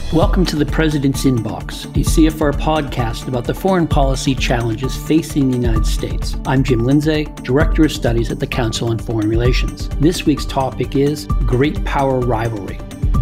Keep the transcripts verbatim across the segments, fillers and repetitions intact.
Welcome to the President's Inbox, a C F R podcast about the foreign policy challenges facing the United States. I'm Jim Lindsay, Director of Studies at the Council on Foreign Relations. This week's topic is Great Power Rivalry.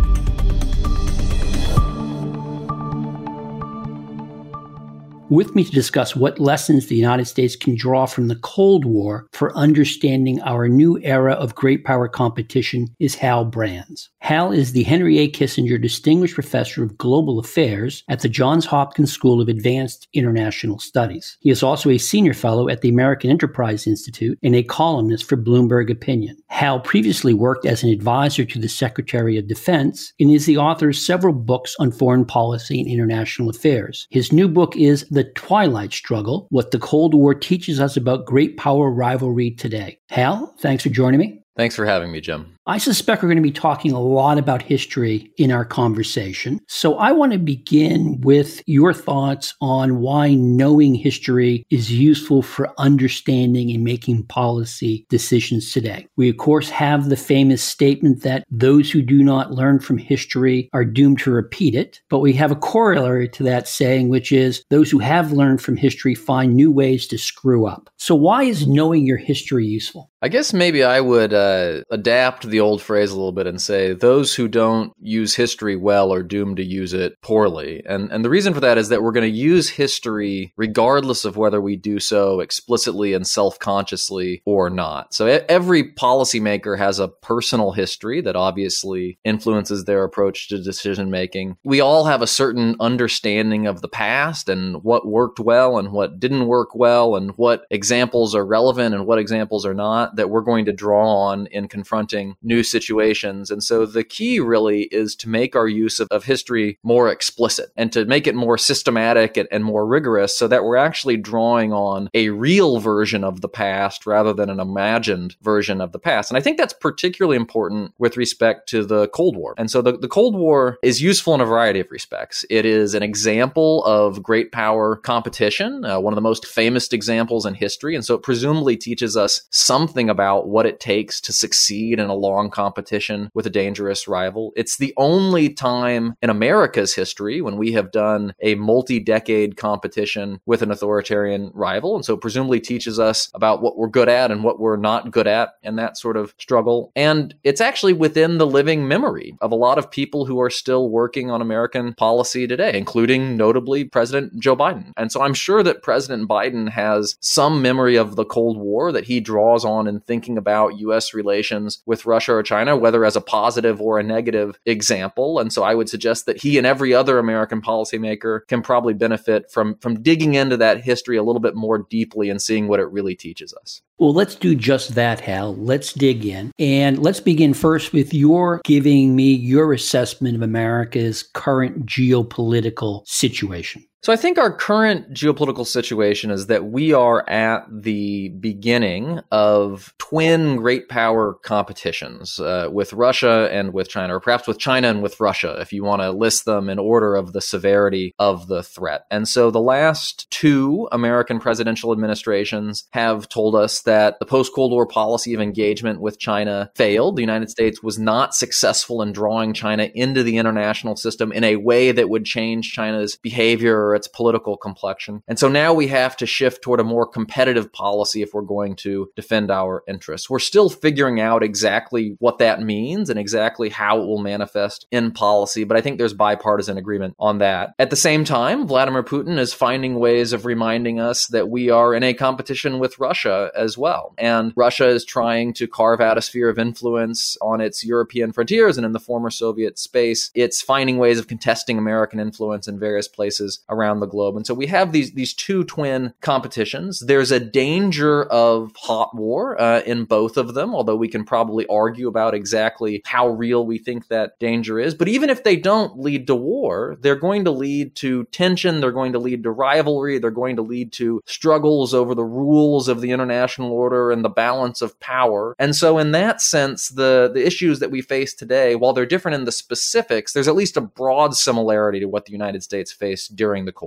With me to discuss what lessons the United States can draw from the Cold War for understanding our new era of great power competition is Hal Brands. Hal is the Henry A. Kissinger Distinguished Professor of Global Affairs at the Johns Hopkins School of Advanced International Studies. He is also a senior fellow at the American Enterprise Institute and a columnist for Bloomberg Opinion. Hal previously worked as an advisor to the Secretary of Defense and is the author of several books on foreign policy and international affairs. His new book is The Twilight Struggle, What the Cold War Teaches Us About Great Power Rivalry Today. Hal, thanks for joining me. Thanks for having me, Jim. I suspect we're going to be talking a lot about history in our conversation. So I want to begin with your thoughts on why knowing history is useful for understanding and making policy decisions today. We, of course, have the famous statement that those who do not learn from history are doomed to repeat it. But we have a corollary to that saying, which is those who have learned from history find new ways to screw up. So why is knowing your history useful? I guess maybe I would uh, adapt the old phrase a little bit and say those who don't use history well are doomed to use it poorly. And and the reason for that is that we're going to use history regardless of whether we do so explicitly and self-consciously or not. So every policymaker has a personal history that obviously influences their approach to decision making. We all have a certain understanding of the past and what worked well and what didn't work well and what examples are relevant and what examples are not that we're going to draw on in confronting new situations. And so the key really is to make our use of, of history more explicit and to make it more systematic and, and more rigorous so that we're actually drawing on a real version of the past rather than an imagined version of the past. And I think that's particularly important with respect to the Cold War. And so the, the Cold War is useful in a variety of respects. It is an example of great power competition, uh, one of the most famous examples in history. And so it presumably teaches us something about what it takes to succeed in a long competition with a dangerous rival. It's the only time in America's history when we have done a multi-decade competition with an authoritarian rival. And so it presumably teaches us about what we're good at and what we're not good at in that sort of struggle. And it's actually within the living memory of a lot of people who are still working on American policy today, including notably President Joe Biden. And so I'm sure that President Biden has some memory of the Cold War that he draws on in thinking about U S relations with Russia or China, whether as a positive or a negative example. And so I would suggest that he and every other American policymaker can probably benefit from, from digging into that history a little bit more deeply and seeing what it really teaches us. Well, let's do just that, Hal. Let's dig in. And let's begin first with your giving me your assessment of America's current geopolitical situation. So I think our current geopolitical situation is that we are at the beginning of twin great power competitions uh, with Russia and with China, or perhaps with China and with Russia, if you want to list them in order of the severity of the threat. And so the last two American presidential administrations have told us that the post-Cold War policy of engagement with China failed. The United States was not successful in drawing China into the international system in a way that would change China's behavior or its political complexion. And so now we have to shift toward a more competitive policy if we're going to defend our interests. We're still figuring out exactly what that means and exactly how it will manifest in policy, but I think there's bipartisan agreement on that. At the same time, Vladimir Putin is finding ways of reminding us that we are in a competition with Russia as well. And Russia is trying to carve out a sphere of influence on its European frontiers and in the former Soviet space. It's finding ways of contesting American influence in various places around the globe. And so we have these, these two twin competitions. There's a danger of hot war uh, in both of them, although we can probably argue about exactly how real we think that danger is. But even if they don't lead to war, they're going to lead to tension, they're going to lead to rivalry, they're going to lead to struggles over the rules of the international order and the balance of power. And so in that sense, the, the issues that we face today, while they're different in the specifics, there's at least a broad similarity to what the United States faced during the Cold War.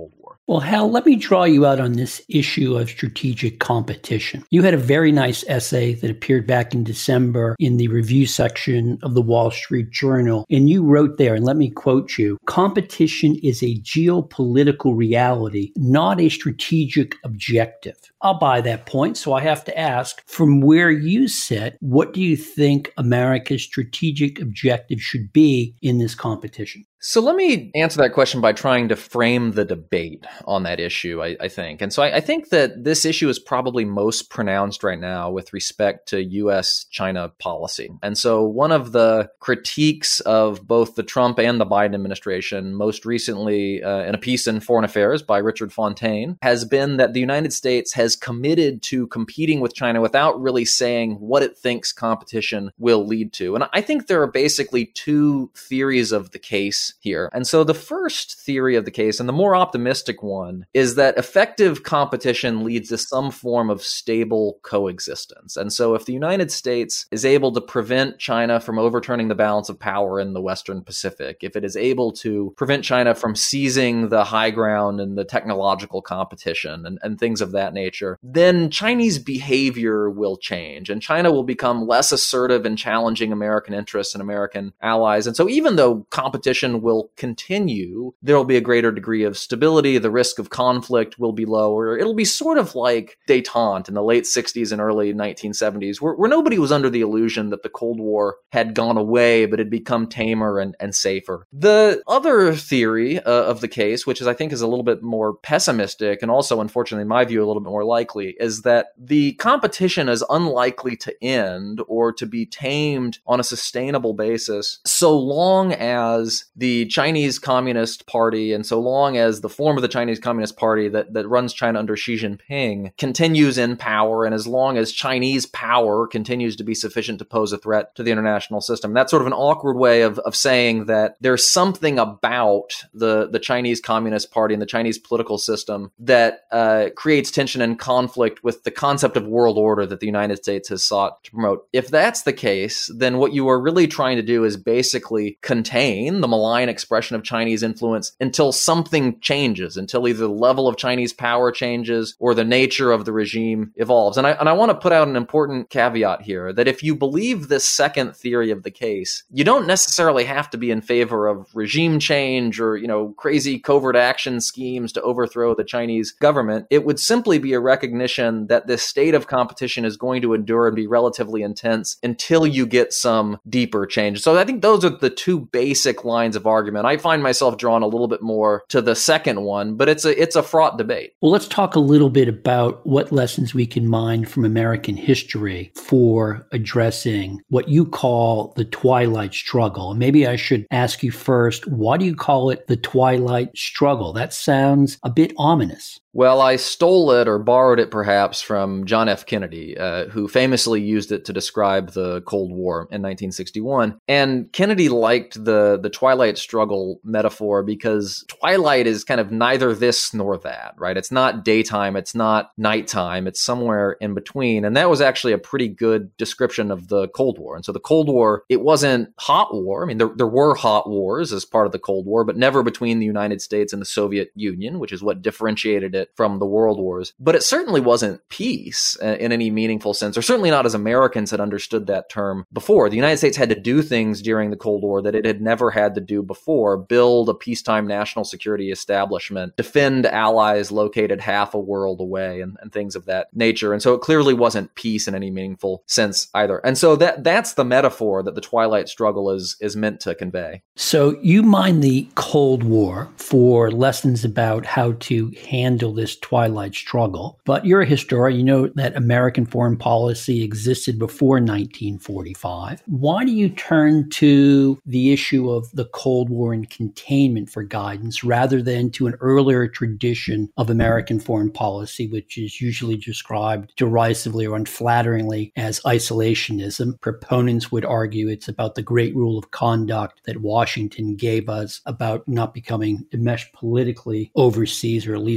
Well, Hal, let me draw you out on this issue of strategic competition. You had a very nice essay that appeared back in December in the review section of the Wall Street Journal. And you wrote there, and let me quote you, competition is a geopolitical reality, not a strategic objective. I'll buy that point. So I have to ask, from where you sit, what do you think America's strategic objective should be in this competition? So let me answer that question by trying to frame the debate on that issue, I, I think. And so I, I think that this issue is probably most pronounced right now with respect to U S China policy. And so one of the critiques of both the Trump and the Biden administration, most recently uh, in a piece in Foreign Affairs by Richard Fontaine, has been that the United States has committed to competing with China without really saying what it thinks competition will lead to. And I think there are basically two theories of the case here. And so the first theory of the case, and the more optimistic one, is that effective competition leads to some form of stable coexistence. And so if the United States is able to prevent China from overturning the balance of power in the Western Pacific, if it is able to prevent China from seizing the high ground in the technological competition and, and things of that nature, then Chinese behavior will change and China will become less assertive in challenging American interests and American allies. And so even though competition will continue, there will be a greater degree of stability. The risk of conflict will be lower. It'll be sort of like détente in the late sixties and early nineteen seventies, where, where nobody was under the illusion that the Cold War had gone away, but had become tamer and, and safer. The other theory uh, of the case, which is I think is a little bit more pessimistic and also, unfortunately, in my view, a little bit more likely, is that the competition is unlikely to end or to be tamed on a sustainable basis so long as the The Chinese Communist Party, and so long as the form of the Chinese Communist Party that, that runs China under Xi Jinping continues in power, and as long as Chinese power continues to be sufficient to pose a threat to the international system. That's sort of an awkward way of, of saying that there's something about the, the Chinese Communist Party and the Chinese political system that uh, creates tension and conflict with the concept of world order that the United States has sought to promote. If that's the case, then what you are really trying to do is basically contain the malign expression of Chinese influence until something changes, until either the level of Chinese power changes or the nature of the regime evolves. And I, and I want to put out an important caveat here that if you believe this second theory of the case, you don't necessarily have to be in favor of regime change or, you know, crazy covert action schemes to overthrow the Chinese government. It would simply be a recognition that this state of competition is going to endure and be relatively intense until you get some deeper change. So I think those are the two basic lines of argument. I find myself drawn a little bit more to the second one, but it's a it's a fraught debate. Well, let's talk a little bit about what lessons we can mine from American history for addressing what you call the twilight struggle. Maybe I should ask you first, why do you call it the twilight struggle? That sounds a bit ominous. Well, I stole it or borrowed it perhaps from John F. Kennedy, uh, who famously used it to describe the Cold War in nineteen sixty-one. And Kennedy liked the, the twilight struggle metaphor because twilight is kind of neither this nor that, right? It's not daytime, it's not nighttime, it's somewhere in between. And that was actually a pretty good description of the Cold War. And so the Cold War, it wasn't hot war. I mean, there, there were hot wars as part of the Cold War, but never between the United States and the Soviet Union, which is what differentiated it from the world wars. But it certainly wasn't peace in any meaningful sense, or certainly not as Americans had understood that term before. The United States had to do things during the Cold War that it had never had to do before: build a peacetime national security establishment, defend allies located half a world away, and, and things of that nature. And so it clearly wasn't peace in any meaningful sense either. And so that that's the metaphor that the twilight struggle is is meant to convey. So you mine the Cold War for lessons about how to handle this twilight struggle. But you're a historian. You know that American foreign policy existed before nineteen forty-five. Why do you turn to the issue of the Cold War and containment for guidance rather than to an earlier tradition of American foreign policy, which is usually described derisively or unflatteringly as isolationism? Proponents would argue it's about the great rule of conduct that Washington gave us about not becoming enmeshed politically overseas, or at least uh,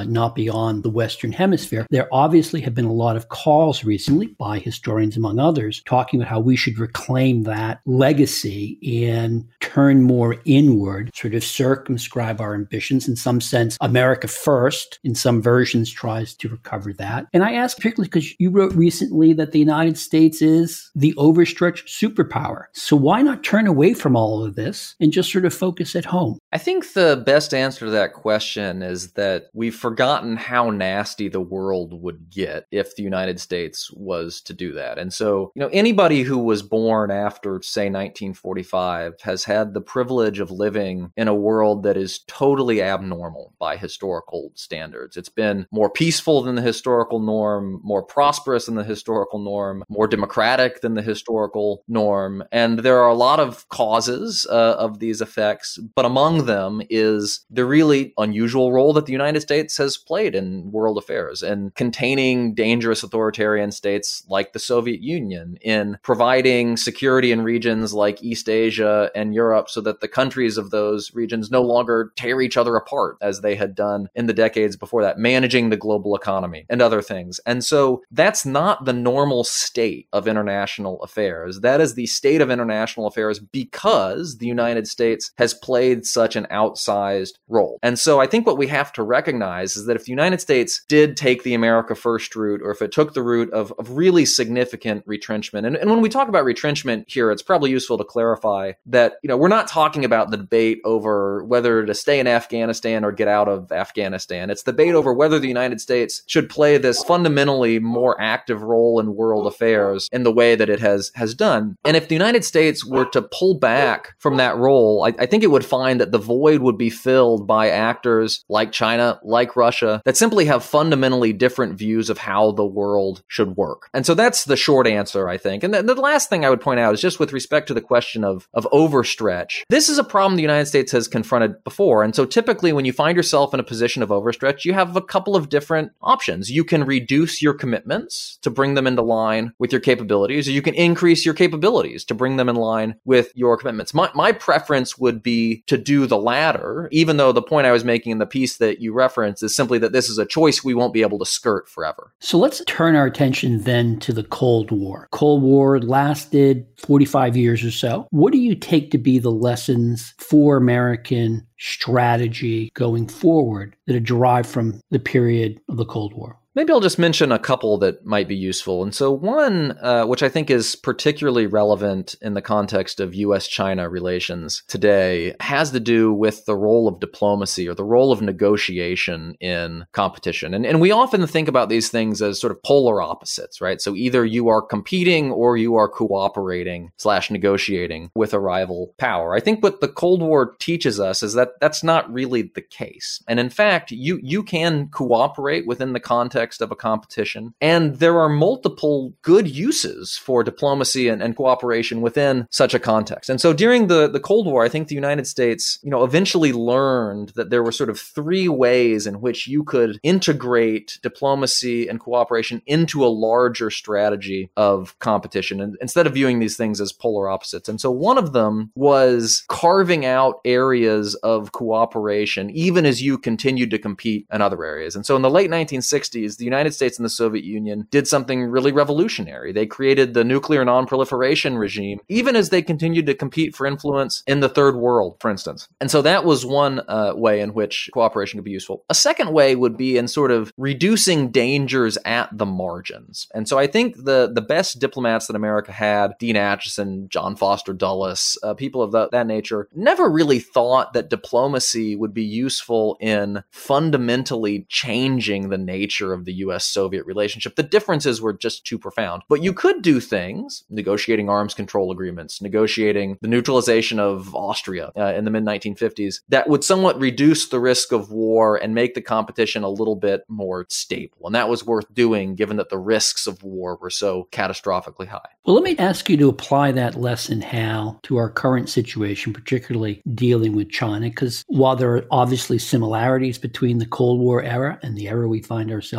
not beyond the Western Hemisphere. There obviously have been a lot of calls recently by historians, among others, talking about how we should reclaim that legacy and turn more inward, sort of circumscribe our ambitions. In some sense, America First, in some versions, tries to recover that. And I ask particularly because you wrote recently that the United States is the overstretched superpower. So why not turn away from all of this and just sort of focus at home? I think the best answer to that question is that we've forgotten how nasty the world would get if the United States was to do that. And so, you know, anybody who was born after, say, nineteen forty-five has had the privilege of living in a world that is totally abnormal by historical standards. It's been more peaceful than the historical norm, more prosperous than the historical norm, more democratic than the historical norm. And there are a lot of causes uh, of these effects, but among them is the really unusual role that the United States has played in world affairs, in containing dangerous authoritarian states like the Soviet Union, in providing security in regions like East Asia and Europe so that the countries of those regions no longer tear each other apart as they had done in the decades before that, managing the global economy and other things. And so that's not the normal state of international affairs. That is the state of international affairs because the United States has played such an outsized role. And so I think what we have to recognize is that if the United States did take the America First route, or if it took the route of, of really significant retrenchment, and, and when we talk about retrenchment here, it's probably useful to clarify that, you know, we're not talking about the debate over whether to stay in Afghanistan or get out of Afghanistan. It's the debate over whether the United States should play this fundamentally more active role in world affairs in the way that it has, has done. And if the United States were to pull back from that role, I, I think it would find that the void would be filled by actors like China, like Russia, that simply have fundamentally different views of how the world should work. And so that's the short answer, I think. And the, the last thing I would point out is just with respect to the question of, of overstretch. This is a problem the United States has confronted before. And so typically when you find yourself in a position of overstretch, you have a couple of different options. You can reduce your commitments to bring them into line with your capabilities, or you can increase your capabilities to bring them in line with your commitments. My, my preference would be to do the latter, even though the point I was making in the piece that you referenced is simply that this is a choice we won't be able to skirt forever. So let's turn our attention then to the Cold War. Cold War lasted forty-five years or so. What do you take to be the lessons for American strategy going forward that are derived from the period of the Cold War? Maybe I'll just mention a couple that might be useful. And so one, uh, which I think is particularly relevant in the context of U S China relations today, has to do with the role of diplomacy or the role of negotiation in competition. And, and we often think about these things as sort of polar opposites, right? So either you are competing or you are cooperating slash negotiating with a rival power. I think what the Cold War teaches us is that that's not really the case. And in fact, you, you can cooperate within the context of a competition. And there are multiple good uses for diplomacy and, and cooperation within such a context. And so during the, the Cold War, I think the United States, you know, eventually learned that there were sort of three ways in which you could integrate diplomacy and cooperation into a larger strategy of competition, and instead of viewing these things as polar opposites. And so one of them was carving out areas of cooperation, even as you continued to compete in other areas. And so in the late nineteen sixties, the United States and the Soviet Union did something really revolutionary. They created the nuclear non-proliferation regime, even as they continued to compete for influence in the third world, for instance. And so that was one uh, way in which cooperation could be useful. A second way would be in sort of reducing dangers at the margins. And so I think the, the best diplomats that America had, Dean Acheson, John Foster Dulles, uh, people of the, that nature, never really thought that diplomacy would be useful in fundamentally changing the nature of the U S Soviet relationship. The differences were just too profound. But you could do things, negotiating arms control agreements, negotiating the neutralization of Austria uh, in the mid nineteen fifties, that would somewhat reduce the risk of war and make the competition a little bit more stable. And that was worth doing given that the risks of war were so catastrophically high. Well, let me ask you to apply that lesson, Hal, to our current situation, particularly dealing with China, because while there are obviously similarities between the Cold War era and the era we find ourselves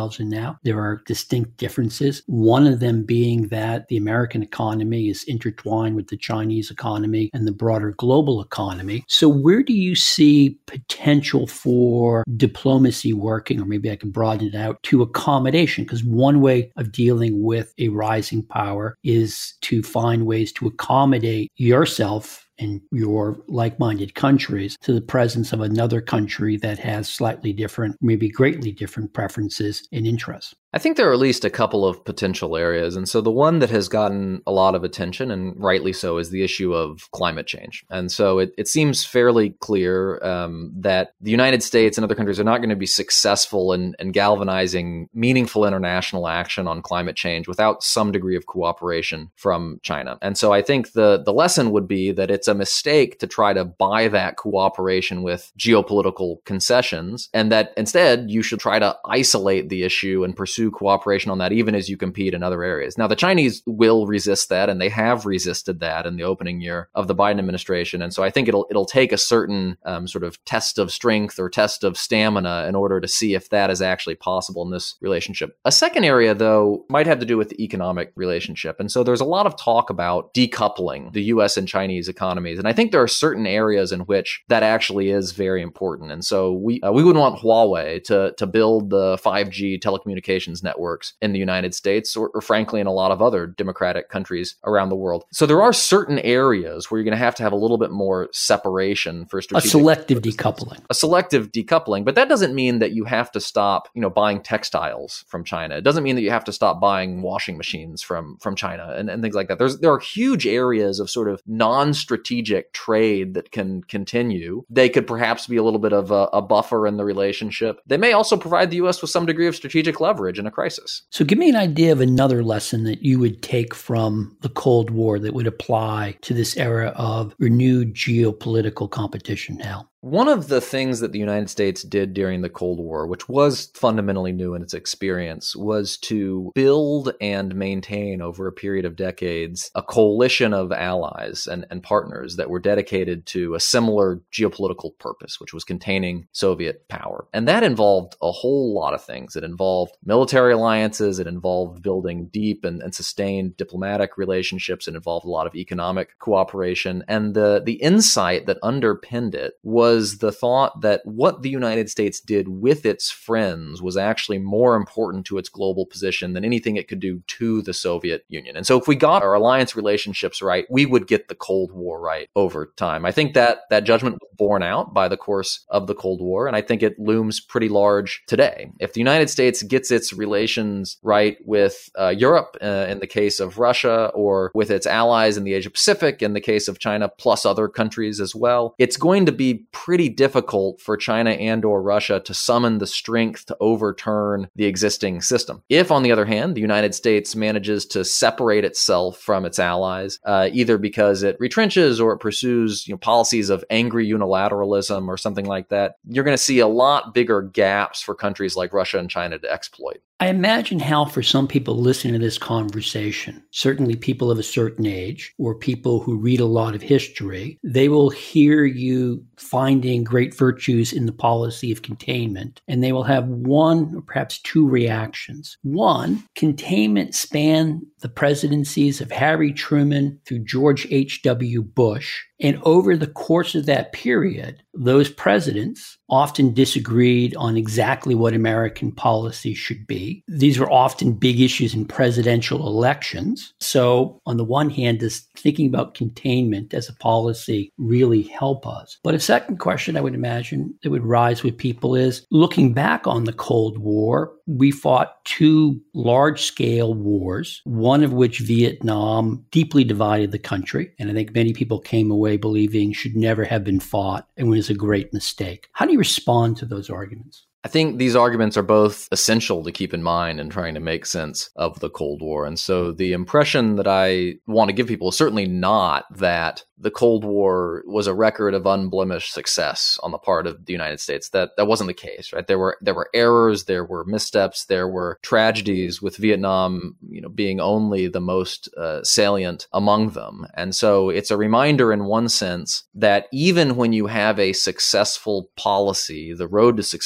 thousand now. There are distinct differences. One of them being that the American economy is intertwined with the Chinese economy and the broader global economy. So where do you see potential for diplomacy working, or maybe I can broaden it out to accommodation? Because one way of dealing with a rising power is to find ways to accommodate yourself and your like-minded countries to the presence of another country that has slightly different, maybe greatly different preferences and interests. I think there are at least a couple of potential areas. And so the one that has gotten a lot of attention, and rightly so, is the issue of climate change. And so it, it seems fairly clear um, that the United States and other countries are not going to be successful in, in galvanizing meaningful international action on climate change without some degree of cooperation from China. And so I think the, the lesson would be that it's a mistake to try to buy that cooperation with geopolitical concessions, and that instead you should try to isolate the issue and pursue cooperation on that, even as you compete in other areas. Now, the Chinese will resist that, and they have resisted that in the opening year of the Biden administration. And so I think it'll it'll take a certain um, sort of test of strength or test of stamina in order to see if that is actually possible in this relationship. A second area, though, might have to do with the economic relationship. And so there's a lot of talk about decoupling the U S and Chinese economies. And I think there are certain areas in which that actually is very important. And so we uh, we wouldn't want Huawei to, to build the five G telecommunications networks in the United States, or, or frankly, in a lot of other democratic countries around the world. So there are certain areas where you're going to have to have a little bit more separation for strategic A selective purposes. decoupling. A selective decoupling. But that doesn't mean that you have to stop, you know, buying textiles from China. It doesn't mean that you have to stop buying washing machines from, from China and, and things like that. There's there are huge areas of sort of non-strategic trade that can continue. They could perhaps be a little bit of a, a buffer in the relationship. They may also provide the U S with some degree of strategic leverage in a crisis. So give me an idea of another lesson that you would take from the Cold War that would apply to this era of renewed geopolitical competition, Hal. One of the things that the United States did during the Cold War, which was fundamentally new in its experience, was to build and maintain over a period of decades a coalition of allies and, and partners that were dedicated to a similar geopolitical purpose, which was containing Soviet power. And that involved a whole lot of things. It involved military alliances. It involved building deep and, and sustained diplomatic relationships. It involved a lot of economic cooperation. And the, the insight that underpinned it was was the thought that what the United States did with its friends was actually more important to its global position than anything it could do to the Soviet Union. And so if we got our alliance relationships right, we would get the Cold War right over time. I think that that judgment was borne out by the course of the Cold War, and I think it looms pretty large today. If the United States gets its relations right with uh, Europe uh, in the case of Russia, or with its allies in the Asia Pacific in the case of China, plus other countries as well, it's going to be pretty difficult for China and or Russia to summon the strength to overturn the existing system. If, on the other hand, the United States manages to separate itself from its allies, uh, either because it retrenches or it pursues you know, policies of angry unilateralism or something like that, you're going to see a lot bigger gaps for countries like Russia and China to exploit. I imagine how for some people listening to this conversation, certainly people of a certain age or people who read a lot of history, they will hear you finding great virtues in the policy of containment, and they will have one or perhaps two reactions. One, containment spanned the presidencies of Harry Truman through George H W Bush. And over the course of that period, those presidents often disagreed on exactly what American policy should be. These were often big issues in presidential elections. So on the one hand, does thinking about containment as a policy really help us? But a second question I would imagine that would rise with people is, looking back on the Cold War, we fought two large-scale wars, one of which, Vietnam, deeply divided the country, and I think many people came away believing should never have been fought and was a great mistake. How do you respond to those arguments? I think these arguments are both essential to keep in mind in trying to make sense of the Cold War. And so the impression that I want to give people is certainly not that the Cold War was a record of unblemished success on the part of the United States. That that wasn't the case, right? There were there were errors, there were missteps, there were tragedies, with Vietnam, you know, being only the most uh, salient among them. And so it's a reminder in one sense that even when you have a successful policy, the road to success is going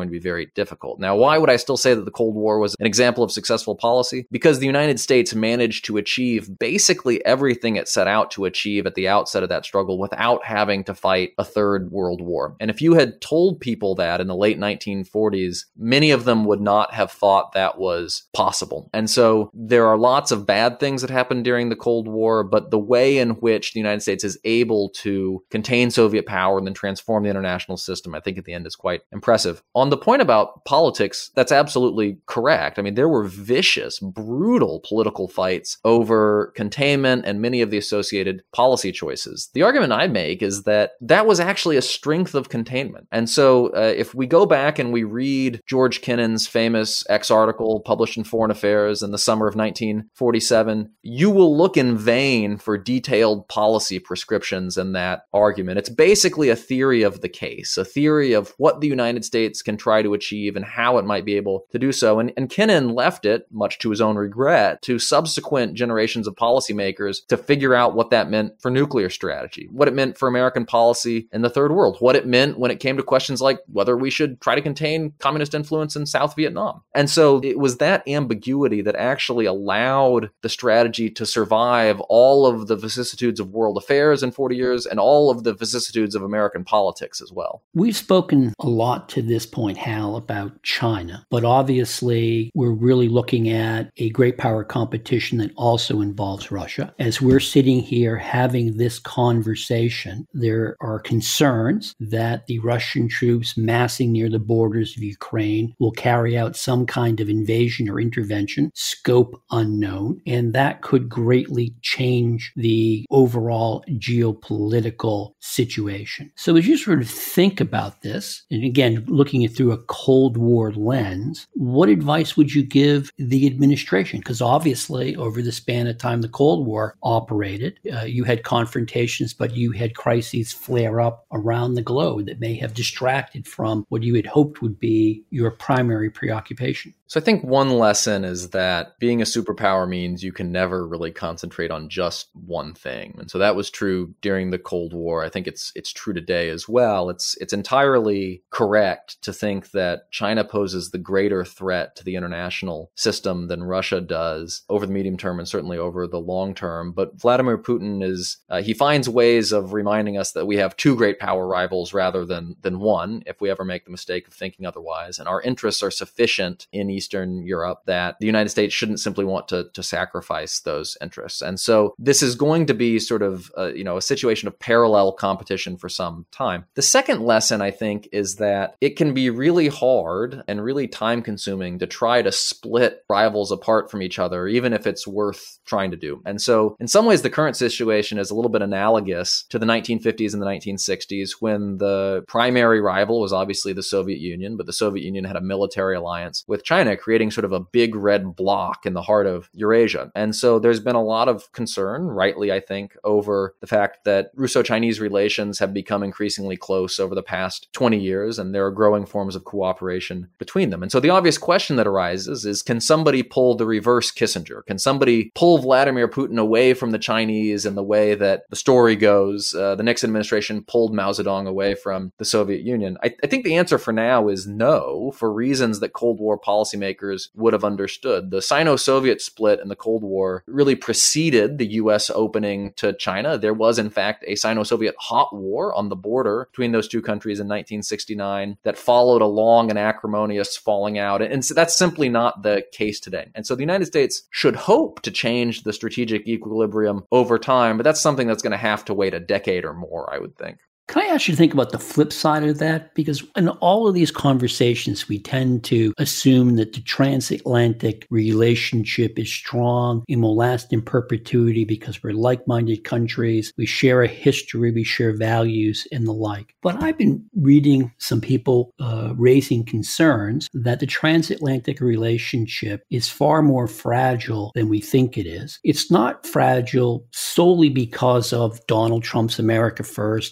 going to be very difficult. Now, why would I still say that the Cold War was an example of successful policy? Because the United States managed to achieve basically everything it set out to achieve at the outset of that struggle without having to fight a third world war. And if you had told people that in the late nineteen forties, many of them would not have thought that was possible. And so there are lots of bad things that happened during the Cold War, but the way in which the United States is able to contain Soviet power and then transform the international system, I think at the end is quite impressive. On the point about politics, that's absolutely correct. I mean, there were vicious, brutal political fights over containment and many of the associated policy choices. The argument I make is that that was actually a strength of containment. And so uh, if we go back and we read George Kennan's famous X article published in Foreign Affairs in the summer of nineteen forty-seven, you will look in vain for detailed policy prescriptions in that argument. It's basically a theory of the case, a theory of what the United States can try to achieve and how it might be able to do so. And, and Kennan left it, much to his own regret, to subsequent generations of policymakers to figure out what that meant for nuclear strategy, what it meant for American policy in the third world, what it meant when it came to questions like whether we should try to contain communist influence in South Vietnam. And so it was that ambiguity that actually allowed the strategy to survive all of the vicissitudes of world affairs in forty years and all of the vicissitudes of American politics as well. We've spoken a lot to this point, Hal, about China, but obviously we're really looking at a great power competition that also involves Russia. As we're sitting here having this conversation, there are concerns that the Russian troops massing near the borders of Ukraine will carry out some kind of invasion or intervention, scope unknown, and that could greatly change the overall geopolitical situation. So as you sort of think about this, and again, looking at it through a Cold War lens, what advice would you give the administration? Because obviously, over the span of time the Cold War operated, uh, you had confrontations, but you had crises flare up around the globe that may have distracted from what you had hoped would be your primary preoccupation. So I think one lesson is that being a superpower means you can never really concentrate on just one thing. And so that was true during the Cold War. I think it's it's true today as well. It's it's entirely correct to think that China poses the greater threat to the international system than Russia does over the medium term and certainly over the long term. But Vladimir Putin is, uh, he finds ways of reminding us that we have two great power rivals rather than, than one, if we ever make the mistake of thinking otherwise. And our interests are sufficient in Eastern Europe that the United States shouldn't simply want to, to sacrifice those interests. And so this is going to be sort of, uh, you know, a situation of parallel competition for some time. The second lesson, I think, is that it can be really hard and really time consuming to try to split rivals apart from each other, even if it's worth trying to do. And so in some ways, the current situation is a little bit analogous to the nineteen fifties and the nineteen sixties, when the primary rival was obviously the Soviet Union, but the Soviet Union had a military alliance with China, creating sort of a big red block in the heart of Eurasia. And so there's been a lot of concern, rightly, I think, over the fact that Russo-Chinese relations have become increasingly close over the past twenty years, and there are growing forms of cooperation between them. And so the obvious question that arises is, can somebody pull the reverse Kissinger? Can somebody pull Vladimir Putin away from the Chinese in the way that the story goes, uh, the Nixon administration pulled Mao Zedong away from the Soviet Union? I, I think the answer for now is no, for reasons that Cold War policymakers would have understood. The Sino-Soviet split in the Cold War really preceded the U S opening to China. There was, in fact, a Sino-Soviet hot war on the border between those two countries in nineteen sixty-nine that followed a long and acrimonious falling out. And so that's simply not the case today. And so the United States should hope to change the strategic equilibrium over time, but that's something that's going to have to wait a decade or more, I would think. Can I ask you to think about the flip side of that? Because in all of these conversations, we tend to assume that the transatlantic relationship is strong and will last in perpetuity because we're like-minded countries, we share a history, we share values and the like. But I've been reading some people uh, raising concerns that the transatlantic relationship is far more fragile than we think it is. It's not fragile solely because of Donald Trump's America First, disdain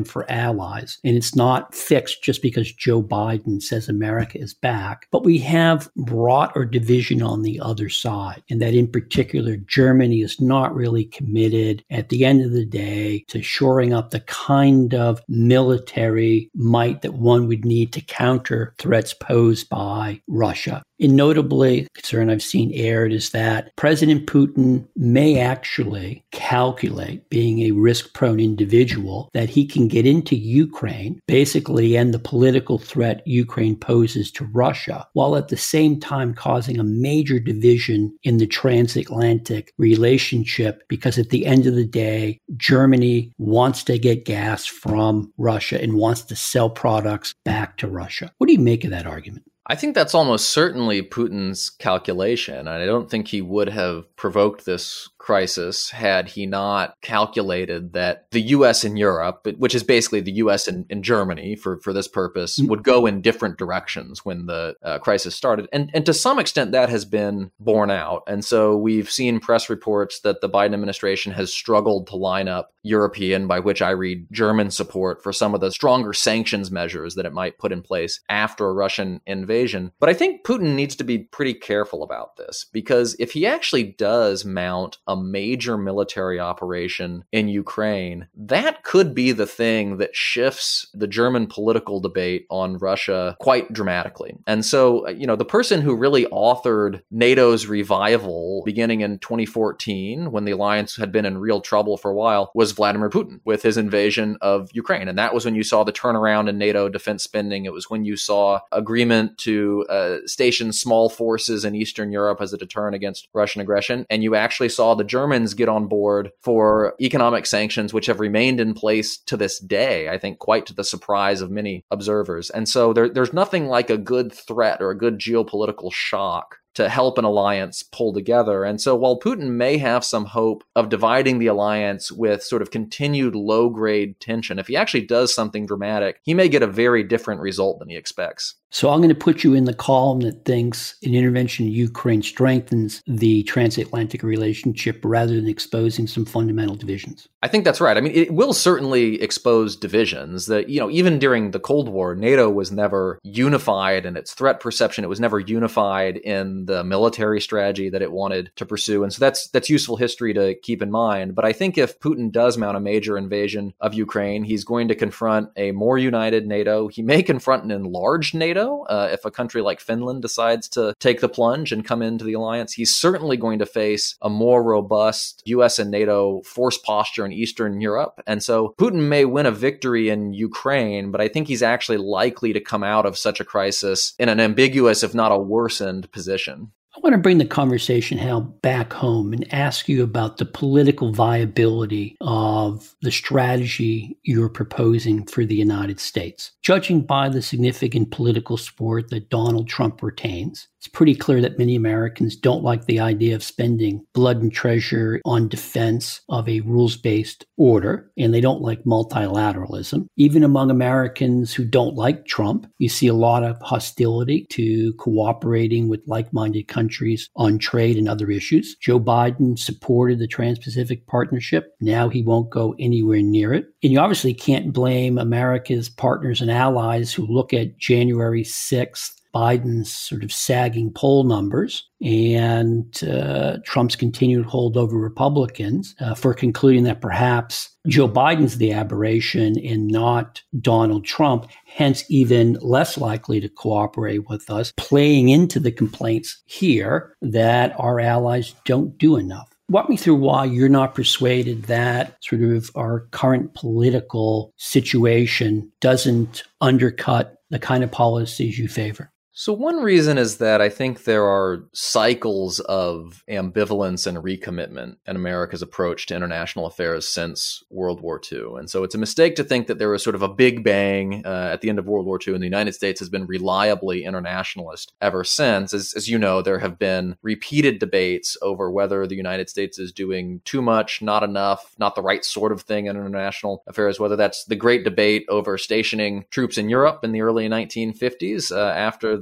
position for allies. And it's not fixed just because Joe Biden says America is back. But we have rot or division on the other side. And that in particular, Germany is not really committed at the end of the day to shoring up the kind of military might that one would need to counter threats posed by Russia. And notably, a concern I've seen aired is that President Putin may actually calculate, being a risk-prone individual, that he can get into Ukraine, basically end the political threat Ukraine poses to Russia, while at the same time causing a major division in the transatlantic relationship, because at the end of the day, Germany wants to get gas from Russia and wants to sell products back to Russia. What do you make of that argument? I think that's almost certainly Putin's calculation. And I don't think he would have provoked this crisis had he not calculated that the U S and Europe, which is basically the U S and, and Germany for, for this purpose, would go in different directions when the uh, crisis started. And, and to some extent, that has been borne out. And so we've seen press reports that the Biden administration has struggled to line up European, by which I read German, support for some of the stronger sanctions measures that it might put in place after a Russian invasion. But I think Putin needs to be pretty careful about this, because if he actually does mount a major military operation in Ukraine, that could be the thing that shifts the German political debate on Russia quite dramatically. And so, you know, the person who really authored NATO's revival beginning in twenty fourteen, when the alliance had been in real trouble for a while, was Vladimir Putin with his invasion of Ukraine. And that was when you saw the turnaround in NATO defense spending. It was when you saw agreement to uh, station small forces in Eastern Europe as a deterrent against Russian aggression. And you actually saw the Germans get on board for economic sanctions, which have remained in place to this day, I think, quite to the surprise of many observers. And so there, there's nothing like a good threat or a good geopolitical shock to help an alliance pull together. And so while Putin may have some hope of dividing the alliance with sort of continued low-grade tension, if he actually does something dramatic, he may get a very different result than he expects. So I'm going to put you in the column that thinks an intervention in Ukraine strengthens the transatlantic relationship rather than exposing some fundamental divisions. I think that's right. I mean, it will certainly expose divisions. That, you know, even during the Cold War, NATO was never unified in its threat perception. It was never unified in the military strategy that it wanted to pursue. And so that's that's useful history to keep in mind. But I think if Putin does mount a major invasion of Ukraine, he's going to confront a more united NATO. He may confront an enlarged NATO. Uh, if a country like Finland decides to take the plunge and come into the alliance, he's certainly going to face a more robust U S and NATO force posture in Eastern Europe. And so Putin may win a victory in Ukraine, but I think he's actually likely to come out of such a crisis in an ambiguous, if not a worsened position. I want to bring the conversation, Hal, back home and ask you about the political viability of the strategy you're proposing for the United States. Judging by the significant political support that Donald Trump retains, it's pretty clear that many Americans don't like the idea of spending blood and treasure on defense of a rules-based order, and they don't like multilateralism. Even among Americans who don't like Trump, you see a lot of hostility to cooperating with like-minded countries on trade and other issues. Joe Biden supported the Trans-Pacific Partnership. Now he won't go anywhere near it. And you obviously can't blame America's partners and allies who look at January sixth Biden's sort of sagging poll numbers and uh, Trump's continued hold over Republicans uh, for concluding that perhaps Joe Biden's the aberration and not Donald Trump, hence even less likely to cooperate with us, playing into the complaints here that our allies don't do enough. Walk me through why you're not persuaded that sort of our current political situation doesn't undercut the kind of policies you favor. So one reason is that I think there are cycles of ambivalence and recommitment in America's approach to international affairs since World War Two. And so it's a mistake to think that there was sort of a big bang uh, at the end of World War Two, and the United States has been reliably internationalist ever since. As, as you know, there have been repeated debates over whether the United States is doing too much, not enough, not the right sort of thing in international affairs, whether that's the great debate over stationing troops in Europe in the early nineteen fifties uh, after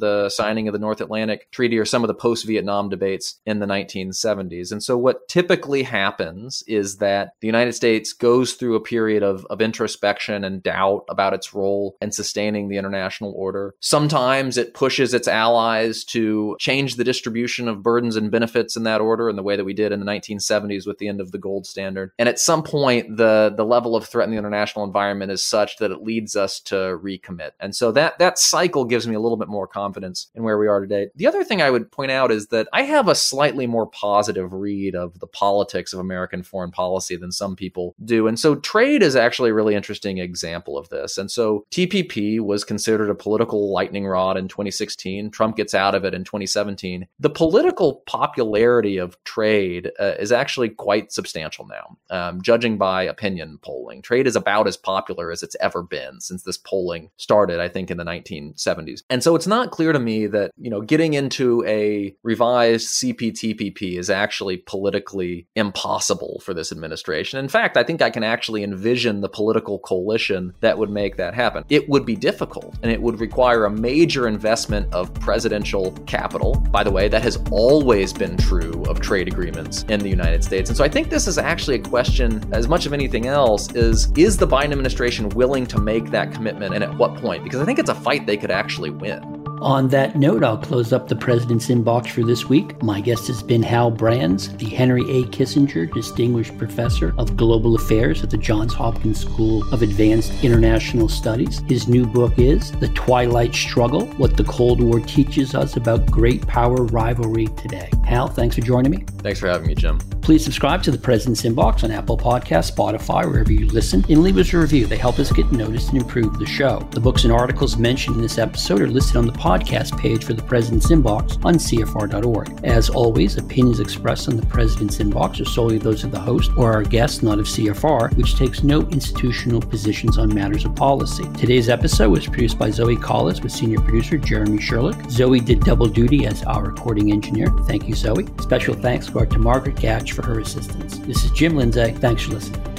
the signing of the North Atlantic Treaty or some of the post-Vietnam debates in the nineteen seventies. And so what typically happens is that the United States goes through a period of, of introspection and doubt about its role in sustaining the international order. Sometimes it pushes its allies to change the distribution of burdens and benefits in that order in the way that we did in the nineteen seventies with the end of the gold standard. And at some point, the, the level of threat in the international environment is such that it leads us to recommit. And so that, that cycle gives me a little bit more confidence in where we are today. The other thing I would point out is that I have a slightly more positive read of the politics of American foreign policy than some people do. And so trade is actually a really interesting example of this. And so T P P was considered a political lightning rod in twenty sixteen. Trump gets out of it in twenty seventeen. The political popularity of trade uh, is actually quite substantial now, um, judging by opinion polling. Trade is about as popular as it's ever been since this polling started, I think, in the nineteen seventies. And so it's not clear to me that, you know, getting into a revised C P T P P is actually politically impossible for this administration. In fact, I think I can actually envision the political coalition that would make that happen. It would be difficult, and it would require a major investment of presidential capital. By the way, that has always been true of trade agreements in the United States. And so I think this is actually a question, as much of anything else, is, is the Biden administration willing to make that commitment, and at what point? Because I think it's a fight they could actually win. On that note, I'll close up the President's Inbox for this week. My guest has been Hal Brands, the Henry A. Kissinger Distinguished Professor of Global Affairs at the Johns Hopkins School of Advanced International Studies. His new book is The Twilight Struggle, What the Cold War Teaches Us About Great Power Rivalry Today. Hal, thanks for joining me. Thanks for having me, Jim. Please subscribe to the President's Inbox on Apple Podcasts, Spotify, wherever you listen, and leave us a review. They help us get noticed and improve the show. The books and articles mentioned in this episode are listed on the podcast page for the President's Inbox on C F R dot org. As always, opinions expressed on the President's Inbox are solely those of the host or our guests, not of C F R, which takes no institutional positions on matters of policy. Today's episode was produced by Zoe Collis with senior producer Jeremy Sherlick. Zoe did double duty as our recording engineer. Thank you, Zoe. Special thanks go out to Margaret Gatch for her assistance. This is Jim Lindsay. Thanks for listening.